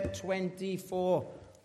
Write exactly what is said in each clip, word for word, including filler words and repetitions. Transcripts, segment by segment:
twenty-four.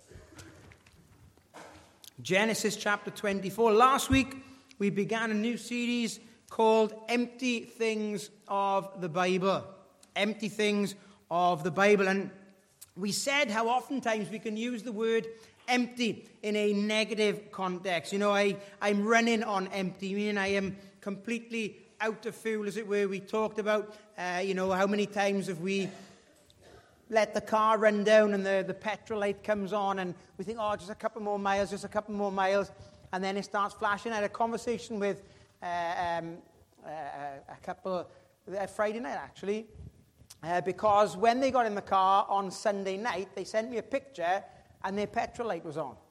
Genesis chapter twenty-four. Last week, we began a new series called Empty Things of the Bible. Empty Things of the Bible. And we said how oftentimes we can use the word empty in a negative context. You know, I, I'm running on empty, meaning I am completely out of fuel, as it were. We talked about, uh, you know, how many times have we let the car run down and the, the petrol light comes on and we think, oh, just a couple more miles, just a couple more miles, and then it starts flashing. I had a conversation with uh, um, uh, a couple uh, Friday night, actually, uh, because when they got in the car on Sunday night, they sent me a picture and their petrol light was on.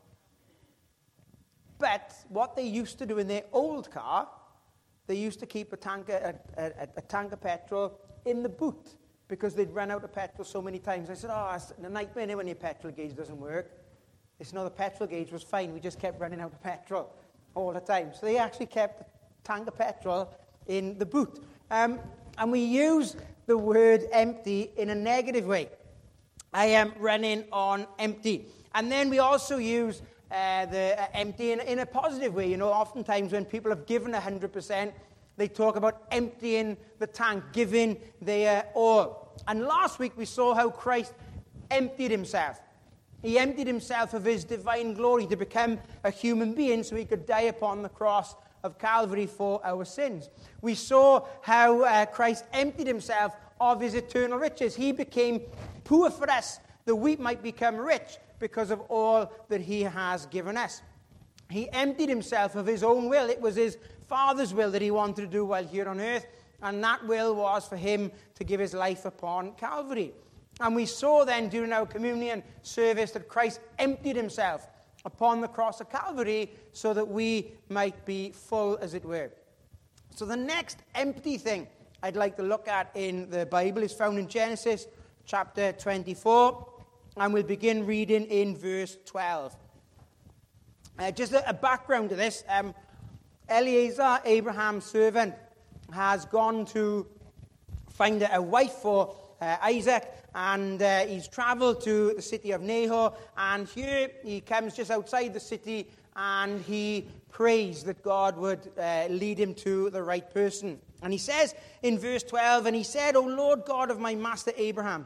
But what they used to do in their old car, they used to keep a tank, a, a, a tank of petrol in the boot, because they'd run out of petrol so many times. I said, oh, it's a nightmare when your petrol gauge doesn't work. It's not, the petrol gauge was fine. We just kept running out of petrol all the time. So they actually kept a tank of petrol in the boot. Um, and we use the word empty in a negative way. I am running on empty. And then we also use uh, the uh, empty in, in a positive way. You know, oftentimes when people have given one hundred percent, they talk about emptying the tank, giving their all. And last week we saw how Christ emptied himself. He emptied himself of his divine glory to become a human being so he could die upon the cross of Calvary for our sins. We saw how uh, Christ emptied himself of his eternal riches. He became poor for us, that we might become rich because of all that he has given us. He emptied himself of his own will. It was his Father's will that he wanted to do while here on earth, and that will was for him to give his life upon Calvary. And we saw then during our communion service that Christ emptied himself upon the cross of Calvary so that we might be full, as it were. So the next empty thing I'd like to look at in the Bible is found in Genesis chapter twenty-four, and we'll begin reading in verse twelve. Uh, just a, a background to this. Um, Eliezer, Abraham's servant, has gone to find a wife for uh, Isaac, and uh, he's traveled to the city of Nahor, and here he comes just outside the city, and he prays that God would uh, lead him to the right person. And he says in verse twelve, and he said, O Lord God of my master Abraham,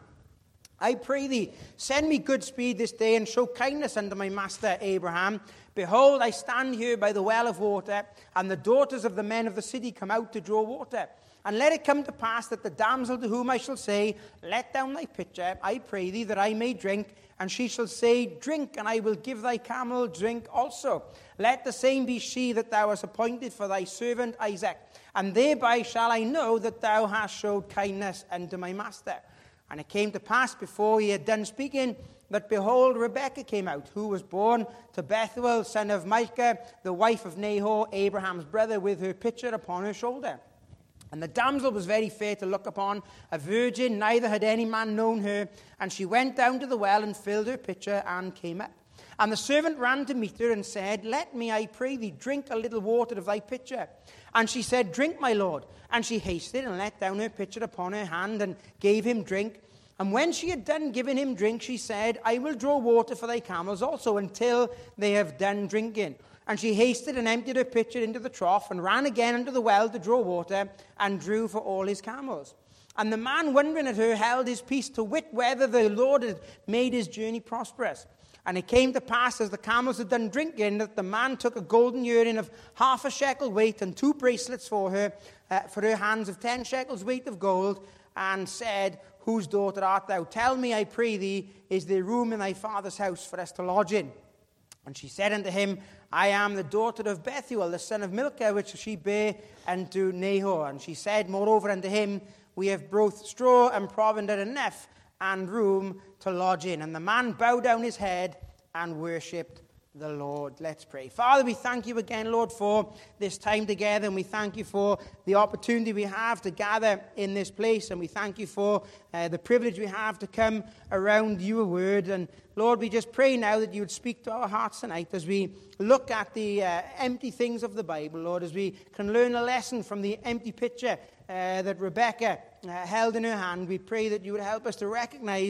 I pray thee, send me good speed this day, and show kindness unto my master Abraham. Behold, I stand here by the well of water, and the daughters of the men of the city come out to draw water. And let it come to pass that the damsel to whom I shall say, Let down thy pitcher, I pray thee, that I may drink. And she shall say, Drink, and I will give thy camel drink also. Let the same be she that thou hast appointed for thy servant Isaac. And thereby shall I know that thou hast showed kindness unto my master. And it came to pass, before he had done speaking, that behold, Rebekah came out, who was born to Bethuel, son of Milcah, the wife of Nahor, Abraham's brother, with her pitcher upon her shoulder. And the damsel was very fair to look upon, a virgin, neither had any man known her. And she went down to the well and filled her pitcher and came up. And the servant ran to meet her and said, Let me, I pray thee, drink a little water of thy pitcher. And she said, Drink, my lord. And she hasted and let down her pitcher upon her hand and gave him drink. And when she had done giving him drink, she said, I will draw water for thy camels also until they have done drinking. And she hasted and emptied her pitcher into the trough and ran again unto the well to draw water and drew for all his camels. And the man, wondering at her, held his peace to wit whether the Lord had made his journey prosperous. And it came to pass, as the camels had done drinking, that the man took a golden earring of half a shekel weight and two bracelets for her, uh, for her hands of ten shekels weight of gold, and said, Whose daughter art thou? Tell me, I pray thee, is there room in thy father's house for us to lodge in? And she said unto him, I am the daughter of Bethuel, the son of Milcah, which she bare unto Nahor. And she said, moreover, unto him, We have both straw and provender enough, and room to lodge in. And the man bowed down his head and worshipped the Lord. Let's pray. Father, we thank you again, Lord, for this time together, and we thank you for the opportunity we have to gather in this place, and we thank you for uh, the privilege we have to come around your word. And Lord, we just pray now that you would speak to our hearts tonight as we look at the uh, empty things of the Bible, Lord, as we can learn a lesson from the empty pitcher uh, that Rebekah uh, held in her hand. We pray that you would help us to recognize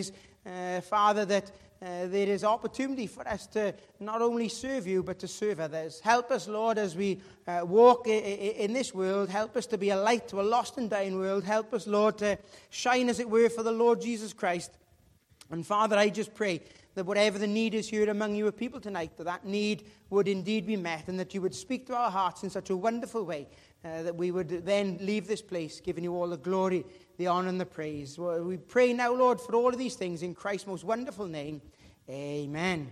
uh, Father, that uh, there is opportunity for us to not only serve you, but to serve others. Help us, Lord, as we uh, walk I- I- in this world. Help us to be a light to a lost and dying world. Help us, Lord, to shine, as it were, for the Lord Jesus Christ. And Father, I just pray that whatever the need is here among your people tonight, that that need would indeed be met, and that you would speak to our hearts in such a wonderful way, uh, that we would then leave this place giving you all the glory, the honor, and the praise. Well, we pray now, Lord, for all of these things in Christ's most wonderful name. Amen.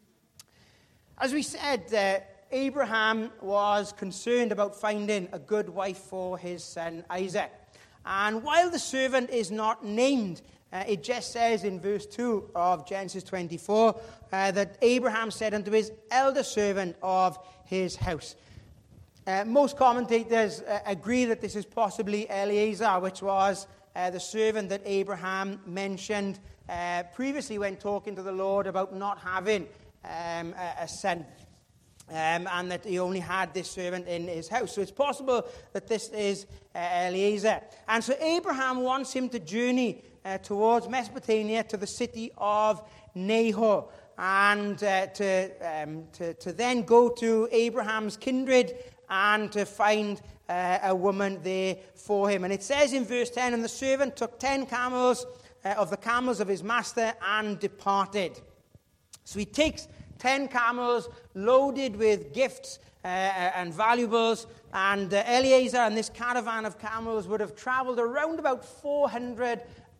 As we said, uh, Abraham was concerned about finding a good wife for his son Isaac. And while the servant is not named, Uh, it just says in verse two of Genesis twenty-four uh, that Abraham said unto his elder servant of his house. Uh, most commentators uh, agree that this is possibly Eliezer, which was uh, the servant that Abraham mentioned uh, previously when talking to the Lord about not having um, a, a son. Um, and that he only had this servant in his house. So it's possible that this is uh, Eliezer. And so Abraham wants him to journey uh, towards Mesopotamia to the city of Nahor, and uh, to, um, to, to then go to Abraham's kindred and to find uh, a woman there for him. And it says in verse ten, and the servant took ten camels uh, of the camels of his master and departed. So he takes ten camels loaded with gifts uh, and valuables, and uh, Eliezer and this caravan of camels would have traveled around about four hundred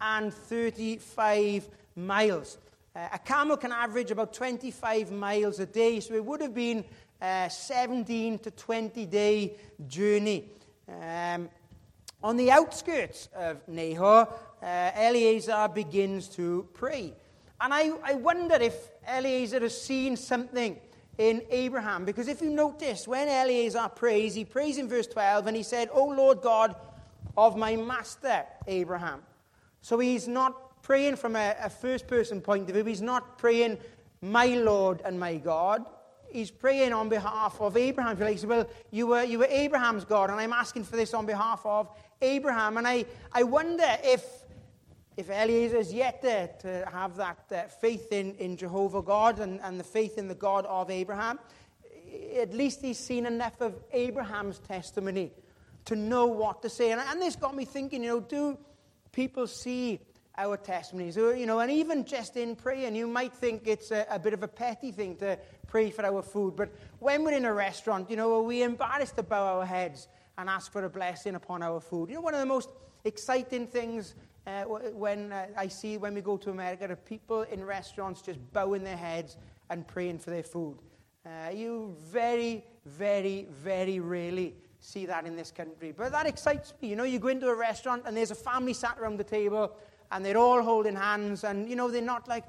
thirty-five miles. Uh, a camel can average about twenty-five miles a day, so it would have been a seventeen to twenty day journey. Um, on the outskirts of Nahor, uh, Eliezer begins to pray. And I, I wonder if Eliezer has seen something in Abraham. Because if you notice, when Eliezer prays, he prays in verse twelve, and he said, O Lord God of my master Abraham. So he's not praying from a, a first-person point of view. He's not praying, my Lord and my God. He's praying on behalf of Abraham. He says, well, you were, you were Abraham's God, and I'm asking for this on behalf of Abraham. And I, I wonder if If Eliezer is yet there to have that uh, faith in, in Jehovah God and, and the faith in the God of Abraham, at least he's seen enough of Abraham's testimony to know what to say. And, and this got me thinking, you know, do people see our testimonies? Or, you know, and even just in praying, you might think it's a, a bit of a petty thing to pray for our food. But when we're in a restaurant, you know, are we embarrassed to bow our heads and ask for a blessing upon our food? You know, one of the most exciting things Uh, when uh, I see when we go to America, are people in restaurants just bowing their heads and praying for their food. Uh, you very, very, very rarely see that in this country. But that excites me. You know, you go into a restaurant and there's a family sat around the table and they're all holding hands, and, you know, they're not like,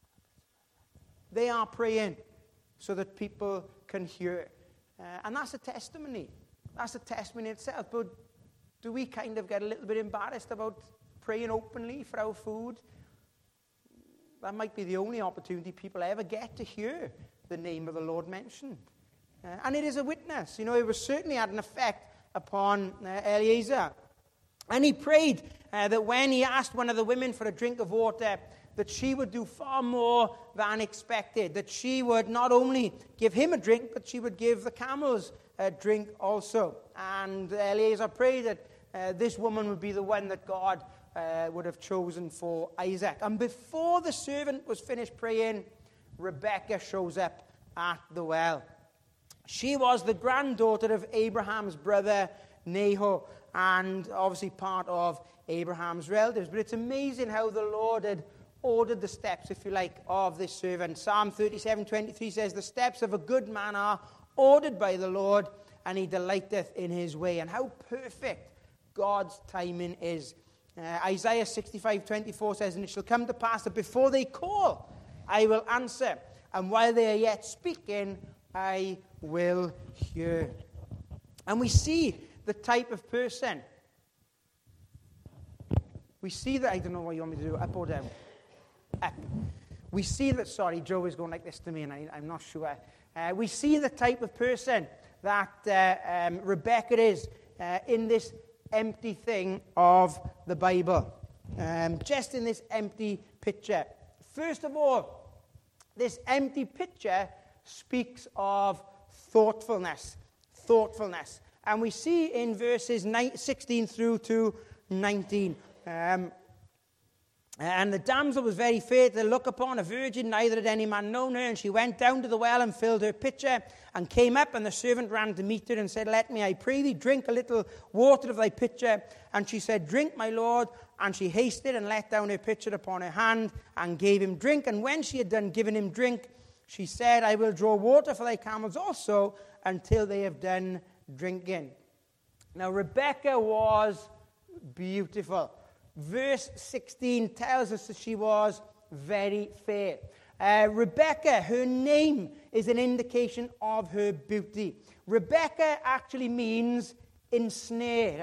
they are praying so that people can hear. Uh, and that's a testimony. That's a testimony itself. But do we kind of get a little bit embarrassed about praying openly for our food? That might be the only opportunity people ever get to hear the name of the Lord mentioned. Uh, and it is a witness. You know, it was certainly had an effect upon uh, Eliezer. And he prayed uh, that when he asked one of the women for a drink of water, that she would do far more than expected. That she would not only give him a drink, but she would give the camels a drink also. And Eliezer prayed that uh, this woman would be the one that God Uh, would have chosen for Isaac. And before the servant was finished praying, Rebekah shows up at the well. She was the granddaughter of Abraham's brother Nahor, and obviously part of Abraham's relatives. But it's amazing how the Lord had ordered the steps, if you like, of this servant. Psalm thirty-seven twenty-three says, the steps of a good man are ordered by the Lord, and he delighteth in his way. And how perfect God's timing is. Uh, Isaiah sixty-five twenty-four says, and it shall come to pass that before they call, I will answer. And while they are yet speaking, I will hear. And we see the type of person. We see that, I don't know what you want me to do, up or down? Up. We see that, sorry, Joe is going like this to me, and I, I'm not sure. Uh, we see the type of person that uh, um, Rebekah is uh, in this empty thing of the Bible. Um, just in this empty picture First of all, this empty pitcher speaks of thoughtfulness. Thoughtfulness. And we see in verses sixteen through to nineteen. Um, and the damsel was very fair to look upon, a virgin, neither had any man known her. And she went down to the well and filled her pitcher, and came up, and the servant ran to meet her and said, Let me, I pray thee, drink a little water of thy pitcher. And she said, Drink, my lord. And she hasted and let down her pitcher upon her hand, and gave him drink. And when she had done giving him drink, she said, I will draw water for thy camels also, until they have done drinking. Now, Rebekah was beautiful. Verse sixteen tells us that she was very fair. Uh, Rebekah, her name is an indication of her beauty. Rebekah actually means ensnare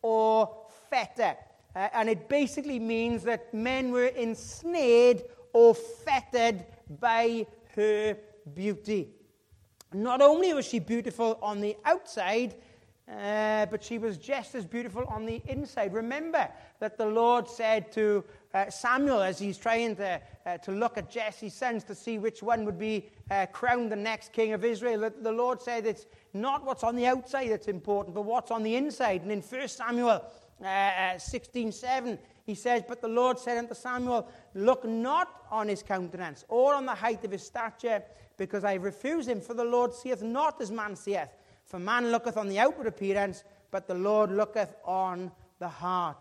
or fetter. Uh, and it basically means that men were ensnared or fettered by her beauty. Not only was she beautiful on the outside, uh, but she was just as beautiful on the inside. Remember that the Lord said to uh, Samuel, as he's trying to, uh, to look at Jesse's sons to see which one would be uh, crowned the next king of Israel, that the Lord said it's not what's on the outside that's important, but what's on the inside. And in First Samuel uh, sixteen seven, he says, But the Lord said unto Samuel, Look not on his countenance, or on the height of his stature, because I refuse him. For the Lord seeth not as man seeth. For man looketh on the outward appearance, but the Lord looketh on the heart.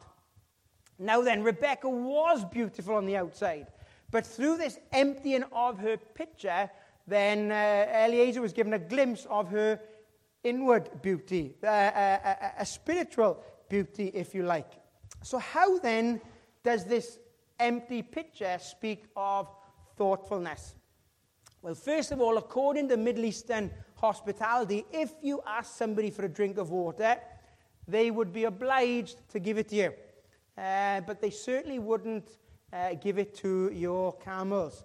Now then, Rebekah was beautiful on the outside. But through this emptying of her pitcher, then uh, Eliezer was given a glimpse of her inward beauty, uh, a, a, a spiritual beauty, if you like. So how then does this empty pitcher speak of thoughtfulness? Well, first of all, according to Middle Eastern hospitality, if you ask somebody for a drink of water, they would be obliged to give it to you. Uh, but they certainly wouldn't uh, give it to your camels.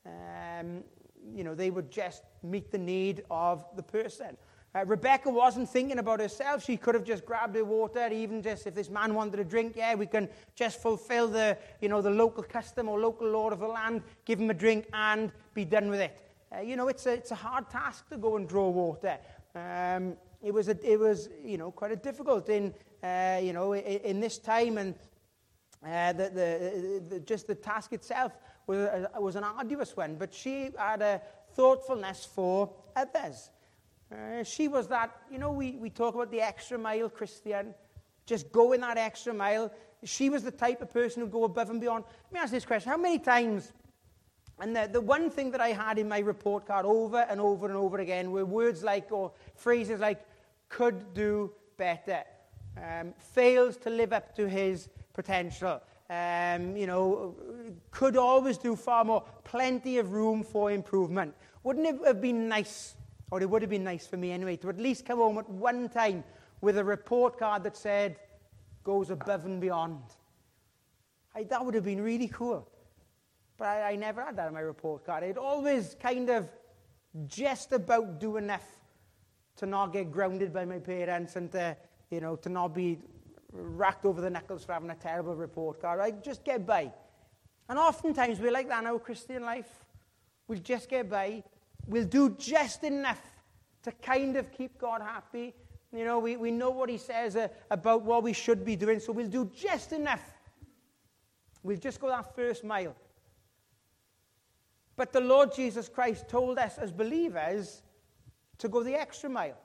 Um, you know, they would just meet the need of the person. Uh, Rebekah wasn't thinking about herself. She could have just grabbed her water, even just if this man wanted a drink, yeah, we can just fulfill the, you know, the local custom or local law of the land, give him a drink and be done with it. Uh, you know, it's a, it's a hard task to go and draw water. Um, it was, a, it was, you know, quite a difficult in, uh, you know, in, in this time, and uh, the, the, the, just the task itself was, a, was an arduous one. But she had a thoughtfulness for others. Uh, she was that, you know, we, we talk about the extra mile Christian, just going that extra mile. She was the type of person who would go above and beyond. Let me ask this question. How many times, and the, the one thing that I had in my report card over and over and over again were words like, or phrases like, could do better, um, fails to live up to his potential, um, you know, could always do far more, plenty of room for improvement. Wouldn't it have been nice, or it would have been nice for me anyway, to at least come home at one time with a report card that said, goes above and beyond? I, that would have been really cool. But I, I never had that in my report card. It always kind of just about do enough to not get grounded by my parents and to, you know, to not be racked over the knuckles for having a terrible report card. I just get by. And oftentimes we're like that in our Christian life. We'll just get by. We'll do just enough to kind of keep God happy. You know, we, we know what he says uh, about what we should be doing, so we'll do just enough. We'll just go that first mile. But the Lord Jesus Christ told us as believers to go the extra mile.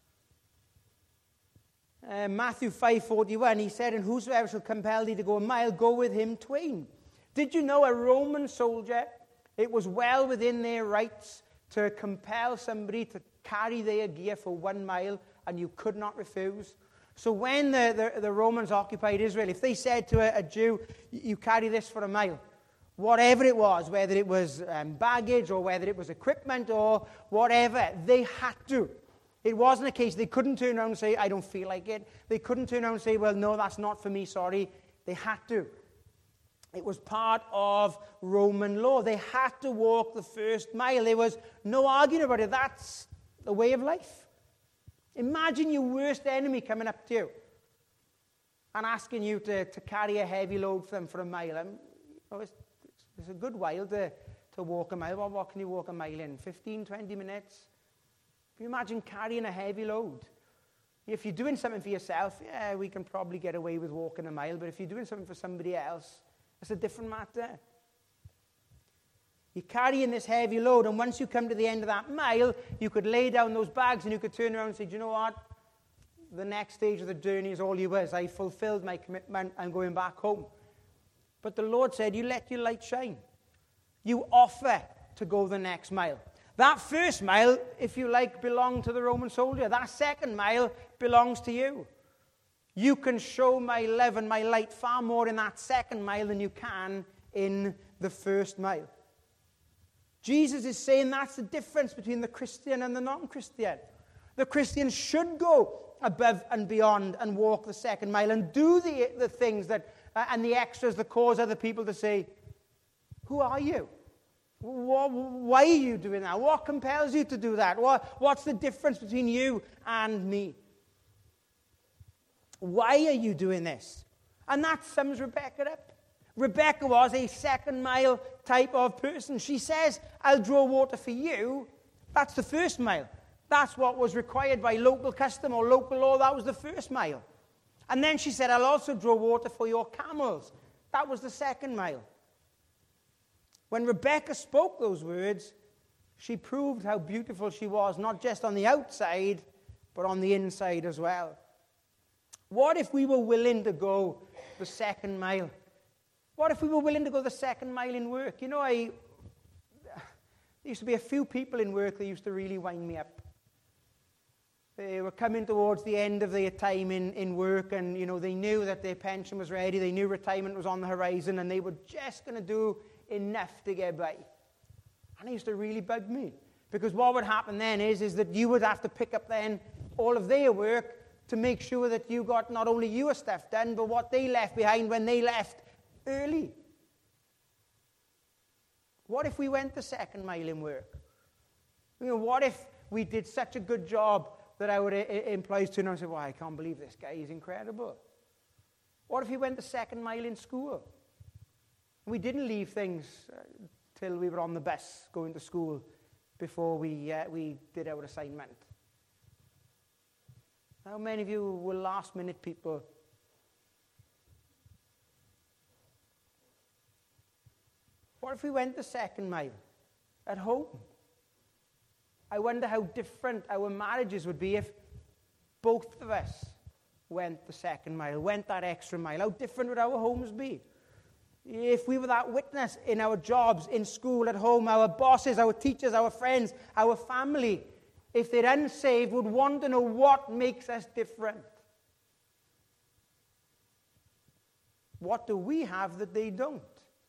Uh, Matthew five forty-one, he said, and whosoever shall compel thee to go a mile, go with him twain. Did you know a Roman soldier, it was well within their rights to compel somebody to carry their gear for one mile, and you could not refuse? So when the, the, the Romans occupied Israel, if they said to a, a Jew, you carry this for a mile, whatever it was, whether it was um, baggage or whether it was equipment or whatever, they had to. It wasn't a case, they couldn't turn around and say, I don't feel like it. They couldn't turn around and say, well, no, that's not for me, sorry. They had to. It was part of Roman law. They had to walk the first mile. There was no arguing about it. That's the way of life. Imagine your worst enemy coming up to you and asking you to, to carry a heavy load for them for a mile. And, you know, it's, it's It's a good while to, to walk a mile. Well, what can you walk a mile in? fifteen, twenty minutes? Can you imagine carrying a heavy load? If you're doing something for yourself, yeah, we can probably get away with walking a mile. But if you're doing something for somebody else, it's a different matter. You're carrying this heavy load, and once you come to the end of that mile, you could lay down those bags and you could turn around and say, do you know what? The next stage of the journey is all yours. I fulfilled my commitment. I'm going back home. But the Lord said, you let your light shine. You offer to go the next mile. That first mile, if you like, belonged to the Roman soldier. That second mile belongs to you. You can show my love and my light far more in that second mile than you can in the first mile. Jesus is saying that's the difference between the Christian and the non-Christian. The Christian should go above and beyond and walk the second mile and do the, the things that, uh, and the extras that cause other people to say, who are you? Why are you doing that? What compels you to do that? What, what's the difference between you and me? Why are you doing this? And that sums Rebecca up. Rebecca was a second mile type of person. She says, I'll draw water for you. That's the first mile. That's what was required by local custom or local law. That was the first mile. And then she said, I'll also draw water for your camels. That was the second mile. When Rebecca spoke those words, she proved how beautiful she was, not just on the outside, but on the inside as well. What if we were willing to go the second mile? What if we were willing to go the second mile in work? You know, I there used to be a few people in work that used to really wind me up. They were coming towards the end of their time in, in work, and, you know, they knew that their pension was ready. They knew retirement was on the horizon, and they were just going to do enough to get by. And it used to really bug me, because what would happen then is, is that you would have to pick up then all of their work to make sure that you got not only your stuff done, but what they left behind when they left early. What if we went the second mile in work? You know, what if we did such a good job that our employees turn around and say, well, I can't believe this guy, he's incredible. What if he went the second mile in school? We didn't leave things uh, till we were on the bus going to school before we, uh, we did our assignment. How many of you were last-minute people? What if we went the second mile at home? I wonder how different our marriages would be if both of us went the second mile, went that extra mile. How different would our homes be? If we were that witness in our jobs, in school, at home, our bosses, our teachers, our friends, our family, if they're unsaved, would want to know what makes us different. What do we have that they don't?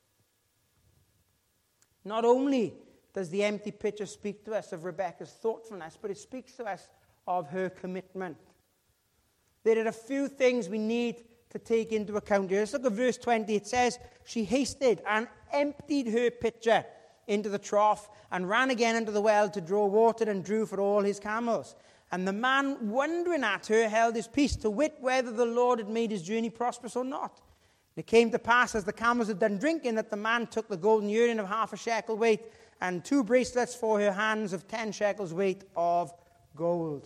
Not only does the empty picture speak to us of Rebecca's thoughtfulness, but it speaks to us of her commitment. There are a few things we need to take into account here. Let's look at verse twenty. It says, she hasted and emptied her pitcher into the trough and ran again into the well to draw water and drew for all his camels. And the man, wondering at her, held his peace, to wit whether the Lord had made his journey prosperous or not. And it came to pass, as the camels had done drinking, that the man took the golden earring of half a shekel weight and two bracelets for her hands of ten shekels weight of gold.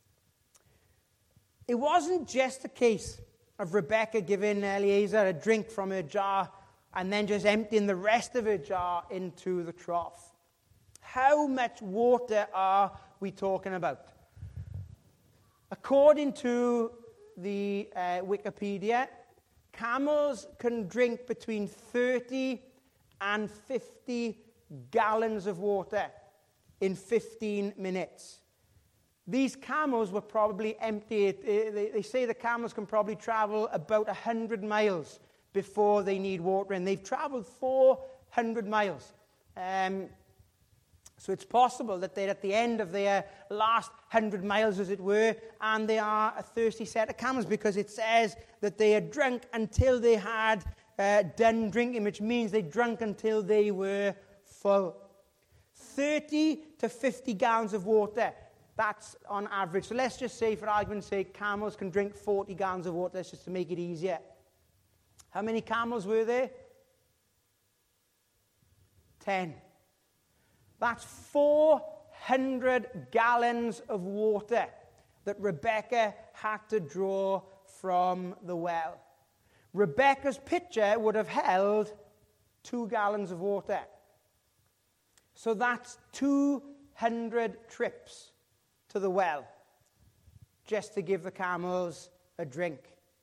It wasn't just a case of Rebecca giving Eliezer a drink from her jar and then just emptying the rest of her jar into the trough. How much water are we talking about? According to the uh, Wikipedia, camels can drink between thirty and fifty gallons of water in fifteen minutes. These camels were probably empty. They, they say the camels can probably travel about one hundred miles before they need water, and they've traveled four hundred miles. Um, so it's possible that they're at the end of their last one hundred miles, as it were, and they are a thirsty set of camels, because it says that they had drunk until they had uh, done drinking, which means they drank until they were full. thirty to fifty gallons of water. That's on average. So let's just say, for argument's sake, camels can drink forty gallons of water. That's just to make it easier. How many camels were there? ten. That's four hundred gallons of water that Rebecca had to draw from the well. Rebecca's pitcher would have held two gallons of water. So that's two hundred trips to the well just to give the camels a drink.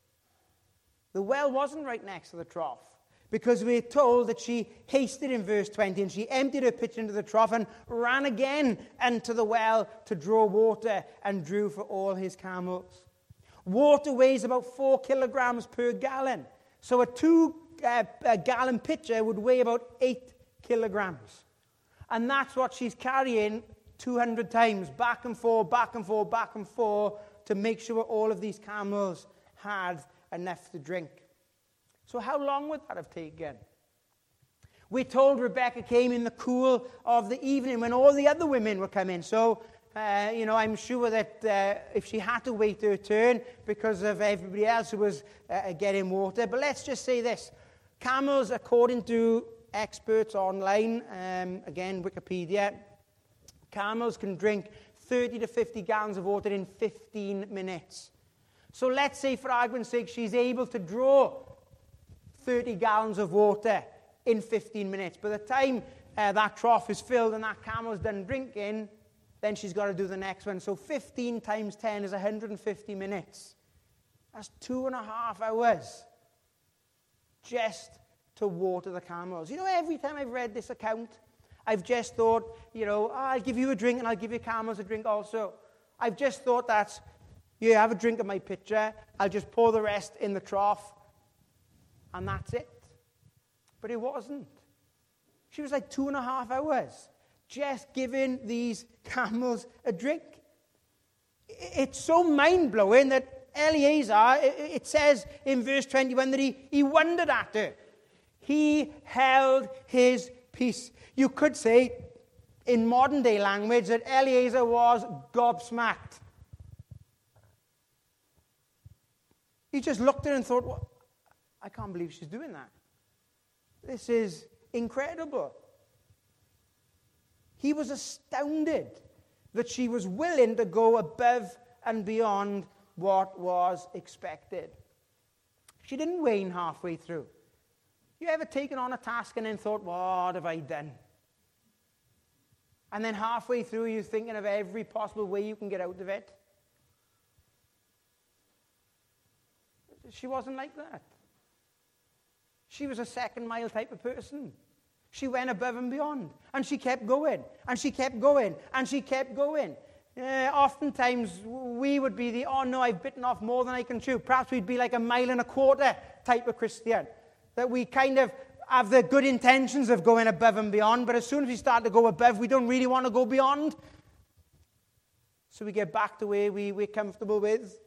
The well wasn't right next to the trough, because we're told that she hasted in verse twenty, and she emptied her pitcher into the trough and ran again into the well to draw water, and drew for all his camels. Water weighs about four kilograms per gallon. So a two uh, a gallon pitcher would weigh about eight kilograms. And that's what she's carrying two hundred times, back and forth, back and forth, back and forth, to make sure all of these camels had enough to drink. So how long would that have taken? We're told Rebecca came in the cool of the evening when all the other women were coming. So, uh, you know, I'm sure that uh, if she had to wait her turn because of everybody else who was uh, getting water. But let's just say this. Camels, according to experts online, um, again, Wikipedia, camels can drink thirty to fifty gallons of water in fifteen minutes. So let's say, for argument's sake, she's able to draw thirty gallons of water in fifteen minutes. By the time uh, that trough is filled and that camel's done drinking, then she's got to do the next one. So fifteen times ten is one hundred fifty minutes. That's two and a half hours just to water the camels. You know, every time I've read this account, I've just thought, you know, oh, I'll give you a drink and I'll give your camels a drink also. I've just thought that, you have a drink of my pitcher, I'll just pour the rest in the trough, and that's it. But it wasn't. She was like two and a half hours just giving these camels a drink. It's so mind-blowing that Eliezer, it says in verse twenty-one that he, he wondered at her. He held his peace. You could say, in modern-day language, that Eliezer was gobsmacked. He just looked at her and thought, well, I can't believe she's doing that. This is incredible. He was astounded that she was willing to go above and beyond what was expected. She didn't wane halfway through. You ever taken on a task and then thought, what have I done? And then halfway through, you're thinking of every possible way you can get out of it. She wasn't like that. She was a second mile type of person. She went above and beyond. And she kept going. And she kept going. And she kept going. Uh, oftentimes, we would be the, oh no, I've bitten off more than I can chew. Perhaps we'd be like a mile and a quarter type of Christian. That we kind of have the good intentions of going above and beyond, but as soon as we start to go above, we don't really want to go beyond. So we get back to where we, we're comfortable with.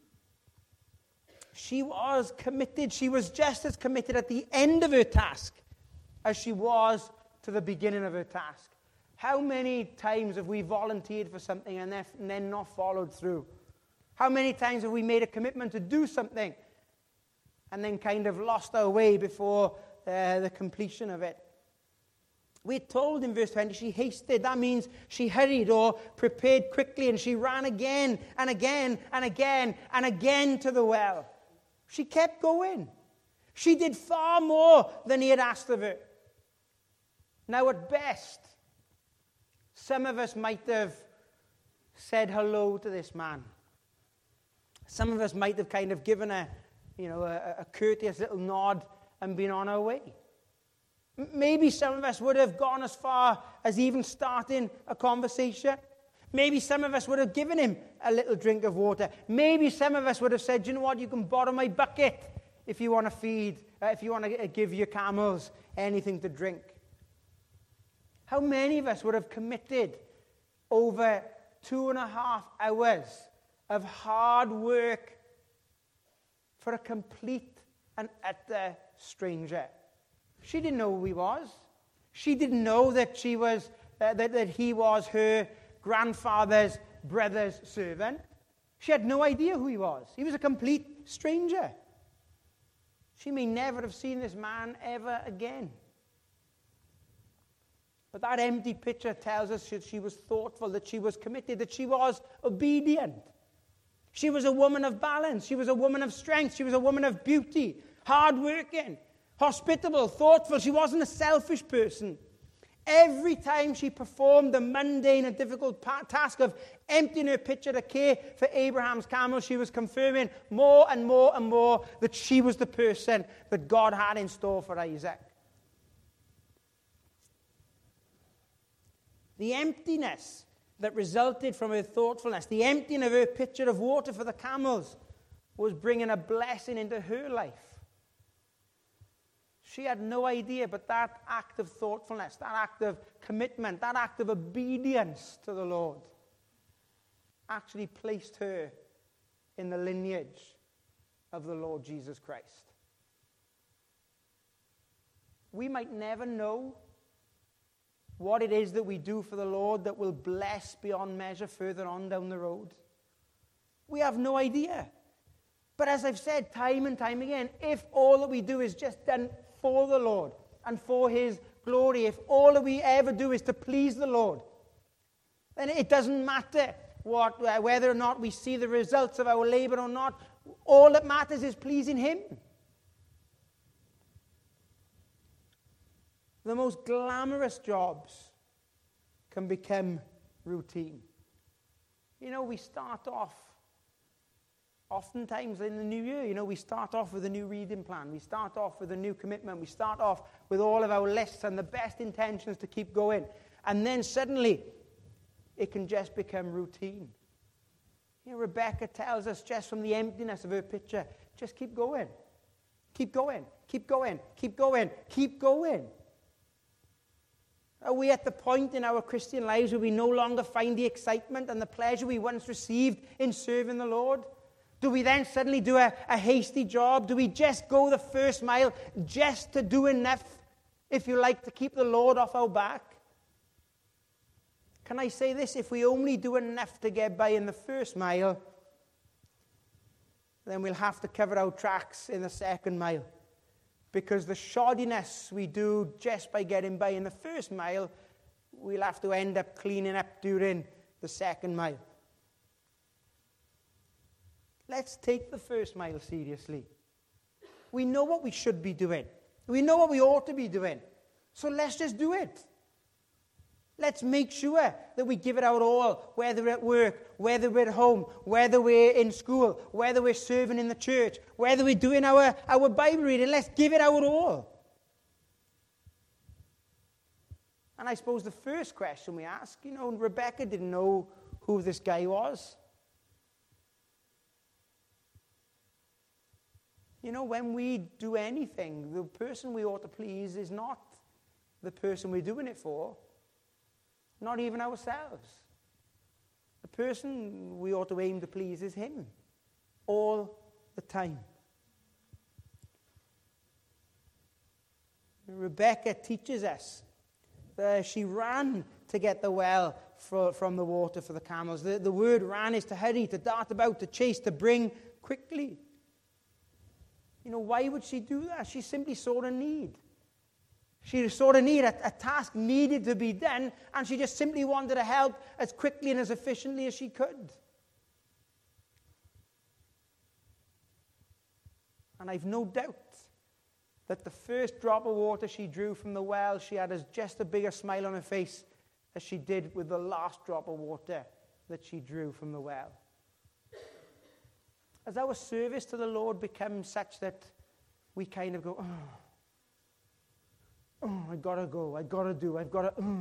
She was committed. She was just as committed at the end of her task as she was to the beginning of her task. How many times have we volunteered for something and then not followed through? How many times have we made a commitment to do something and then kind of lost our way before uh, the completion of it? We're told in verse twenty she hasted. That means she hurried or prepared quickly, and she ran again and again and again and again to the well. She kept going. She did far more than he had asked of her. Now, at best, some of us might have said hello to this man. Some of us might have kind of given a, you know, a, a courteous little nod and been on our way. M- maybe some of us would have gone as far as even starting a conversation. Maybe some of us would have given him a little drink of water. Maybe some of us would have said, you know what, you can borrow my bucket if you want to feed, uh, if you want to give your camels anything to drink. How many of us would have committed over two and a half hours of hard work for a complete and utter stranger? She didn't know who he was. She didn't know that she was uh, that, that he was her grandfather's brother's servant. She had no idea who he was. He was a complete stranger. She may never have seen this man ever again. But that empty pitcher tells us that she was thoughtful, that she was committed, that she was obedient. She was a woman of balance. She was a woman of strength. She was a woman of beauty, hardworking, hospitable, thoughtful. She wasn't a selfish person. Every time she performed the mundane and difficult task of emptying her pitcher to care for Abraham's camel, she was confirming more and more and more that she was the person that God had in store for Isaac. The emptiness that resulted from her thoughtfulness, the emptying of her pitcher of water for the camels, was bringing a blessing into her life. She had no idea, but that act of thoughtfulness, that act of commitment, that act of obedience to the Lord actually placed her in the lineage of the Lord Jesus Christ. We might never know what it is that we do for the Lord that will bless beyond measure further on down the road. We have no idea. But as I've said time and time again, if all that we do is just done for the Lord and for His glory, if all that we ever do is to please the Lord, then it doesn't matter what, whether or not we see the results of our labor or not. All that matters is pleasing Him. The most glamorous jobs can become routine. You know, we start off, oftentimes in the new year, you know, we start off with a new reading plan. We start off with a new commitment. We start off with all of our lists and the best intentions to keep going. And then suddenly, it can just become routine. You know, Rebecca tells us just from the emptiness of her pitcher, just keep going. Keep going. Keep going. Keep going. Keep going. Are we at the point in our Christian lives where we no longer find the excitement and the pleasure we once received in serving the Lord? Do we then suddenly do a, a hasty job? Do we just go the first mile just to do enough, if you like, to keep the Lord off our back? Can I say this? If we only do enough to get by in the first mile, then we'll have to cover our tracks in the second mile. Because the shoddiness we do just by getting by in the first mile, we'll have to end up cleaning up during the second mile. Let's take the first mile seriously. We know what we should be doing. We know what we ought to be doing. So let's just do it. Let's make sure that we give it our all, whether we're at work, whether we're at home, whether we're in school, whether we're serving in the church, whether we're doing our, our Bible reading. Let's give it our all. And I suppose the first question we ask, you know, Rebecca didn't know who this guy was. You know, when we do anything, the person we ought to please is not the person we're doing it for. Not even ourselves. The person we ought to aim to please is Him. All the time. Rebecca teaches us that she ran to get the well for, from the water for the camels. The, the word ran is to hurry, to dart about, to chase, to bring quickly. You know, why would she do that? She simply saw a need. She saw a need, a, a task needed to be done, and she just simply wanted to help as quickly and as efficiently as she could. And I've no doubt that the first drop of water she drew from the well, she had as just a bigger smile on her face as she did with the last drop of water that she drew from the well. As our service to the Lord becomes such that we kind of go, oh, oh, I gotta go, I gotta do, I've gotta, oh.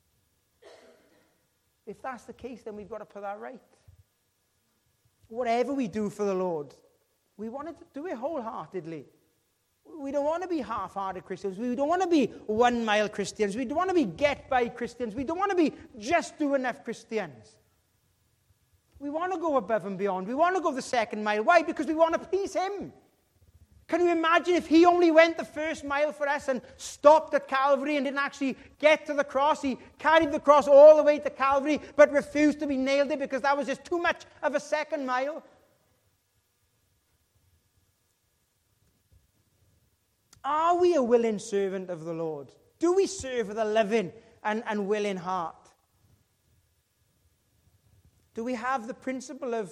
If that's the case, then we've got to put that right. Whatever we do for the Lord, we want to do it wholeheartedly. We don't want to be half-hearted Christians. We don't want to be one-mile Christians. We don't want to be get-by Christians. We don't want to be just do enough Christians. We want to go above and beyond. We want to go the second mile. Why? Because we want to please Him. Can you imagine if He only went the first mile for us and stopped at Calvary and didn't actually get to the cross? He carried the cross all the way to Calvary but refused to be nailed there because that was just too much of a second mile. Are we a willing servant of the Lord? Do we serve with a loving and, and willing heart? Do we have the principle of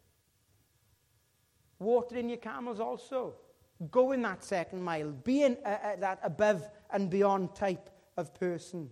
watering your camels also? Going that second mile, being a, a, that above and beyond type of person.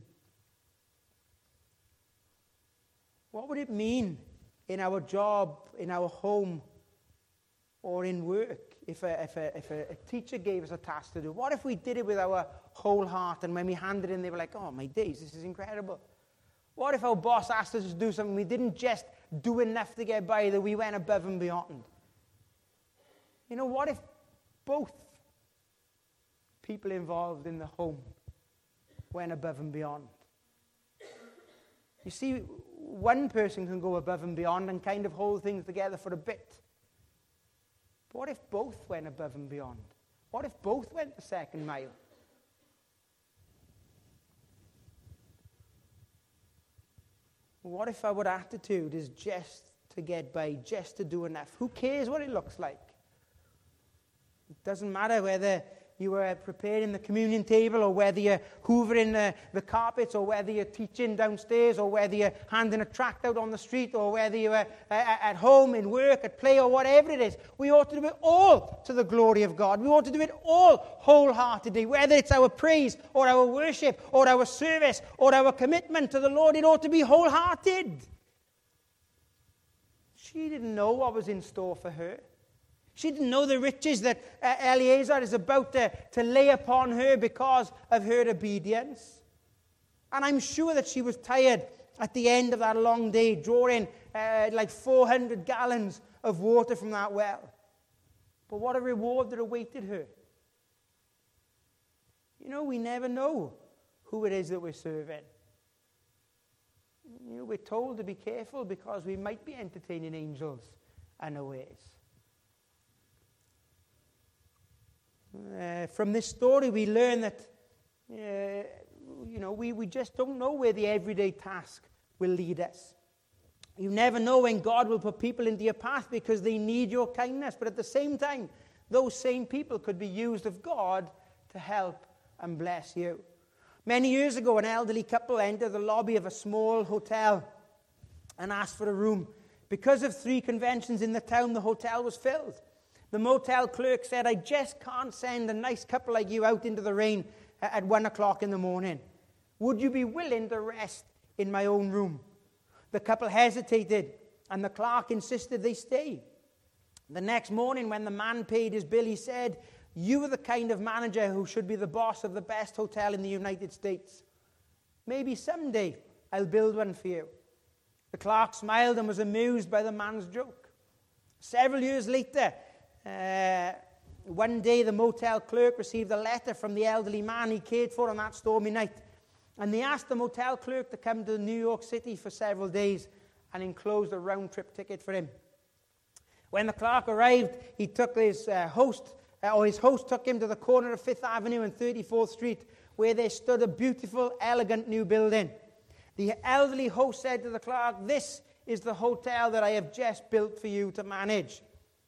What would it mean in our job, in our home, or in work if a, if a, if a, a teacher gave us a task to do? What if we did it with our whole heart, and when we handed it in, they were like, oh, my days, this is incredible. What if our boss asked us to do something, we didn't just do enough to get by, that we went above and beyond? You know, what if both people involved in the home went above and beyond? You see, one person can go above and beyond and kind of hold things together for a bit. But what if both went above and beyond? What if both went the second mile? What if our attitude is just to get by, just to do enough? Who cares what it looks like? It doesn't matter whether you were preparing the communion table, or whether you're hoovering the, the carpets, or whether you're teaching downstairs, or whether you're handing a tract out on the street, or whether you're uh, at home, in work, at play, or whatever it is. We ought to do it all to the glory of God. We ought to do it all wholeheartedly, whether it's our praise, or our worship, or our service, or our commitment to the Lord. It ought to be wholehearted. She didn't know what was in store for her. She didn't know the riches that uh, Eliezer is about to, to lay upon her because of her obedience. And I'm sure that she was tired at the end of that long day, drawing uh, like four hundred gallons of water from that well. But what a reward that awaited her. You know, we never know who it is that we're serving. You know, we're told to be careful because we might be entertaining angels unawares. Uh, from this story, we learn that, uh, you know, we, we just don't know where the everyday task will lead us. You never know when God will put people into your path because they need your kindness. But at the same time, those same people could be used of God to help and bless you. Many years ago, an elderly couple entered the lobby of a small hotel and asked for a room. Because of three conventions in the town, the hotel was filled. The motel clerk said, I just can't send a nice couple like you out into the rain at one o'clock in the morning. Would you be willing to rest in my own room? The couple hesitated, and the clerk insisted they stay. The next morning, when the man paid his bill, he said, you are the kind of manager who should be the boss of the best hotel in the United States. Maybe someday I'll build one for you. The clerk smiled and was amused by the man's joke. Several years later, Uh, one day the motel clerk received a letter from the elderly man he cared for on that stormy night. And they asked the motel clerk to come to New York City for several days and enclosed a round-trip ticket for him. When the clerk arrived, he took his uh, host, uh, or his host took him to the corner of Fifth Avenue and thirty-fourth Street, where there stood a beautiful, elegant new building. The elderly host said to the clerk, this is the hotel that I have just built for you to manage.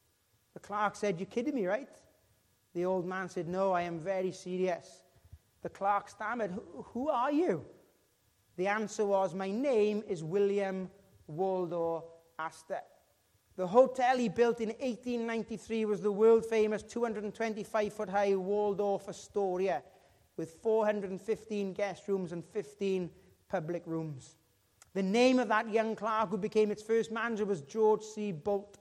The clerk said, you're kidding me, right? The old man said, no, I am very serious. The clerk stammered, who are you? The answer was, my name is William Waldo Astor. The hotel he built in eighteen ninety-three was the world-famous two hundred twenty-five foot high Waldorf Astoria with four hundred fifteen guest rooms and fifteen public rooms. The name of that young clerk who became its first manager was George C. Bolt.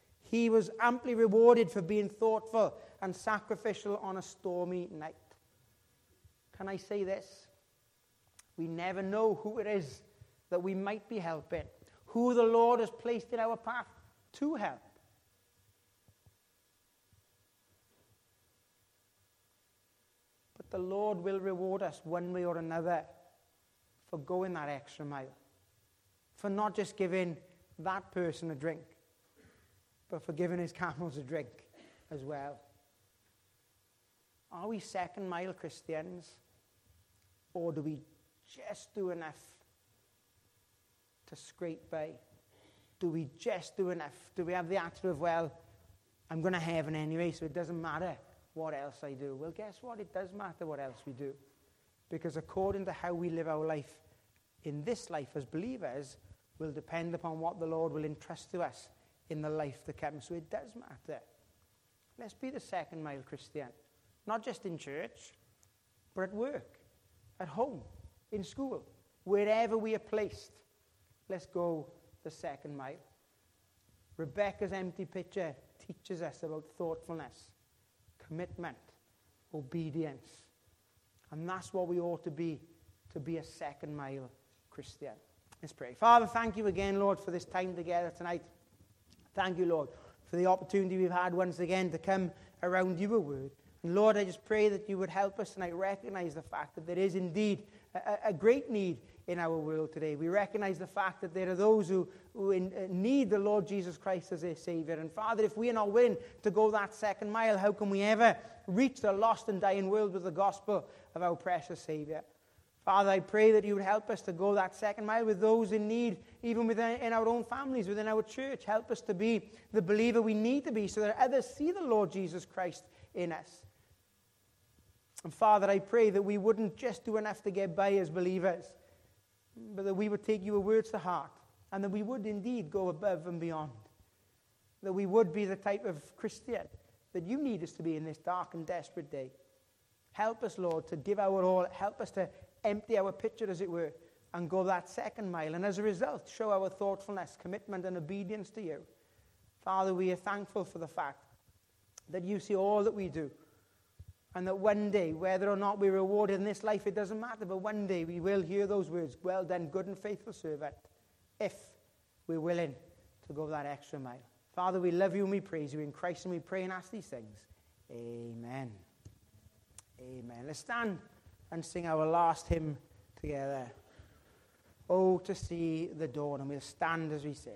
He was amply rewarded for being thoughtful and sacrificial on a stormy night. Can I say this? We never know who it is that we might be helping, who the Lord has placed in our path to help. But the Lord will reward us one way or another for going that extra mile, for not just giving that person a drink, but for giving his camels a drink as well. Are we second mile Christians? Or do we just do enough to scrape by? Do we just do enough? Do we have the attitude of, well, I'm going to heaven anyway, so it doesn't matter what else I do? Well, guess what? It does matter what else we do. Because according to how we live our life in this life as believers will depend upon what the Lord will entrust to us in the life to come. So it does matter. Let's be the second mile Christian. Not just in church, but at work, at home, in school, wherever we are placed. Let's go the second mile. Rebecca's empty picture teaches us about thoughtfulness, commitment, obedience. And that's what we ought to be, to be a second mile Christian. Let's pray. Father, thank you again, Lord, for this time together tonight. Thank you, Lord, for the opportunity we've had once again to come around your word. And Lord, I just pray that you would help us tonight recognize the fact that there is indeed a, a great need in our world today. We recognize the fact that there are those who, who in, uh, need the Lord Jesus Christ as their Savior. And Father, if we are not willing to go that second mile, how can we ever reach the lost and dying world with the gospel of our precious Savior? Father, I pray that you would help us to go that second mile with those in need, even within in our own families, within our church. Help us to be the believer we need to be so that others see the Lord Jesus Christ in us. And Father, I pray that we wouldn't just do enough to get by as believers, but that we would take your words to heart, and that we would indeed go above and beyond. That we would be the type of Christian that you need us to be in this dark and desperate day. Help us, Lord, to give our all. Help us to empty our pitcher, as it were, and go that second mile. And as a result, show our thoughtfulness, commitment, and obedience to you. Father, we are thankful for the fact that you see all that we do. And that one day, whether or not we're rewarded in this life, it doesn't matter. But one day we will hear those words, well done, good and faithful servant, if we're willing to go that extra mile. Father, we love you and we praise you. In Christ and we pray and ask these things. Amen. Amen. Let's stand and sing our last hymn together. Oh, to see the dawn. And we'll stand as we sing.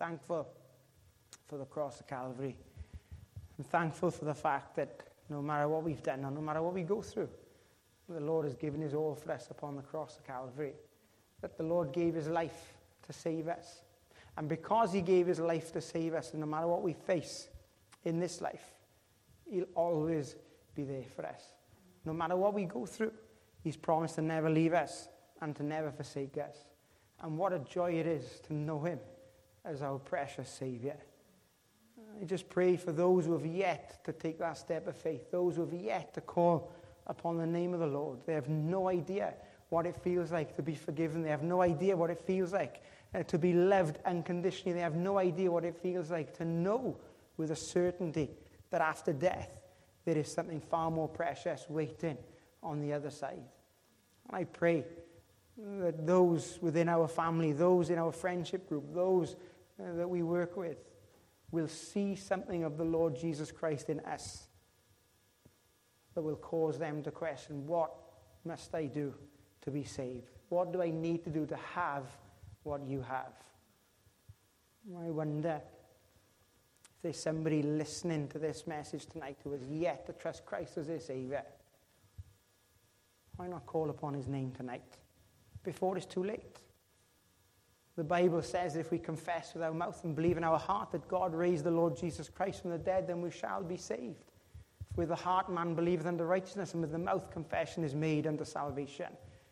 thankful for the cross of Calvary. I'm thankful for the fact that no matter what we've done, or no matter what we go through, the Lord has given his all for us upon the cross of Calvary. That the Lord gave his life to save us. And because he gave his life to save us, and no matter what we face in this life, he'll always be there for us. No matter what we go through, he's promised to never leave us and to never forsake us. And what a joy it is to know him as our precious Savior. I just pray for those who have yet to take that step of faith, those who have yet to call upon the name of the Lord. They have no idea what it feels like to be forgiven. They have no idea what it feels like uh, to be loved unconditionally. They have no idea what it feels like to know with a certainty that after death there is something far more precious waiting on the other side. And I pray that those within our family, those in our friendship group, those uh, that we work with, will see something of the Lord Jesus Christ in us that will cause them to question, what must I do to be saved? What do I need to do to have what you have? I wonder if there's somebody listening to this message tonight who has yet to trust Christ as their Savior. Why not call upon his name tonight before it's too late? The Bible says that if we confess with our mouth and believe in our heart that God raised the Lord Jesus Christ from the dead, then we shall be saved. For with the heart man believeth unto righteousness, and with the mouth confession is made unto salvation.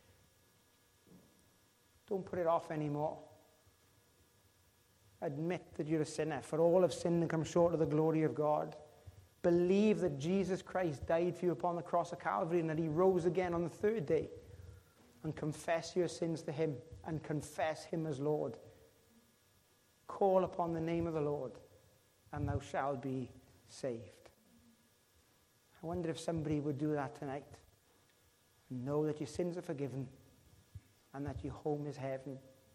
Don't put it off anymore. Admit that you're a sinner, for all have sinned and come short of the glory of God. Believe that Jesus Christ died for you upon the cross of Calvary and that he rose again on the third day. And confess your sins to him and confess him as Lord. Call upon the name of the Lord and thou shalt be saved. I wonder if somebody would do that tonight. Know that your sins are forgiven and that your home is heaven.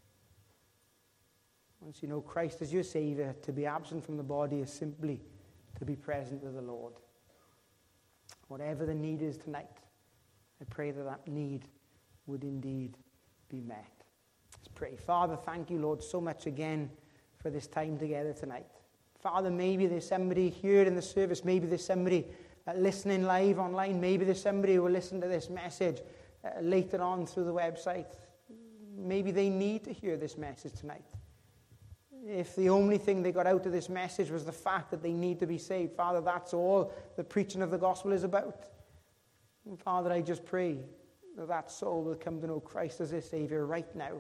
Once you know Christ as your Savior, to be absent from the body is simply to be present with the Lord. Whatever the need is tonight, I pray that that need would indeed be met. Let's pray. Father, thank you, Lord, so much again for this time together tonight. Father, maybe there's somebody here in the service, maybe there's somebody uh, listening live online, maybe there's somebody who will listen to this message uh, later on through the website. Maybe they need to hear this message tonight. If the only thing they got out of this message was the fact that they need to be saved, Father, that's all the preaching of the gospel is about. And Father, I just pray that that soul will come to know Christ as their Savior right now.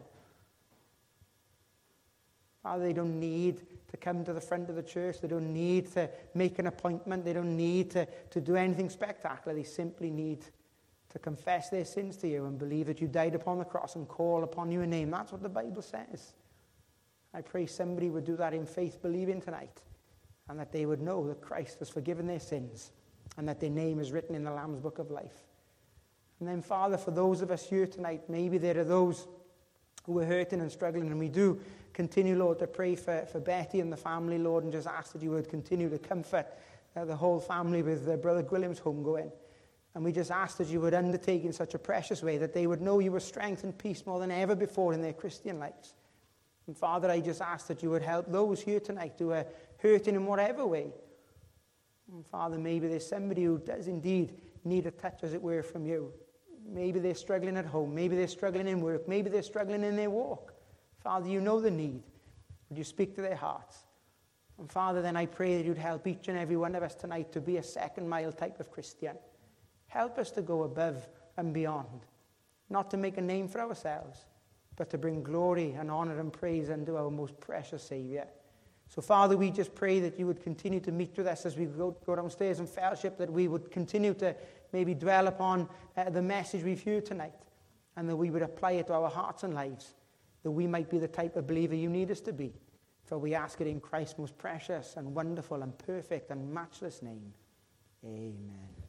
Father, they don't need to come to the front of the church. They don't need to make an appointment. They don't need to, to do anything spectacular. They simply need to confess their sins to you and believe that you died upon the cross and call upon your name. That's what the Bible says. I pray somebody would do that in faith, believing tonight, and that they would know that Christ has forgiven their sins and that their name is written in the Lamb's Book of Life. And then, Father, for those of us here tonight, maybe there are those who are hurting and struggling, and we do continue, Lord, to pray for, for Betty and the family, Lord, and just ask that you would continue to comfort uh, the whole family with uh, Brother Gwilliam's homegoing. And we just ask that you would undertake in such a precious way that they would know you were strength and peace more than ever before in their Christian lives. And Father, I just ask that you would help those here tonight who are hurting in whatever way. And Father, maybe there's somebody who does indeed need a touch, as it were, from you. Maybe they're struggling at home. Maybe they're struggling in work. Maybe they're struggling in their walk. Father, you know the need. Would you speak to their hearts? And Father, then I pray that you'd help each and every one of us tonight to be a second mile type of Christian. Help us to go above and beyond. Not to make a name for ourselves, but to bring glory and honor and praise unto our most precious Savior. So, Father, we just pray that you would continue to meet with us as we go, go downstairs in fellowship, that we would continue to maybe dwell upon uh, the message we've heard tonight, and that we would apply it to our hearts and lives, that we might be the type of believer you need us to be. For we ask it in Christ's most precious and wonderful and perfect and matchless name. Amen.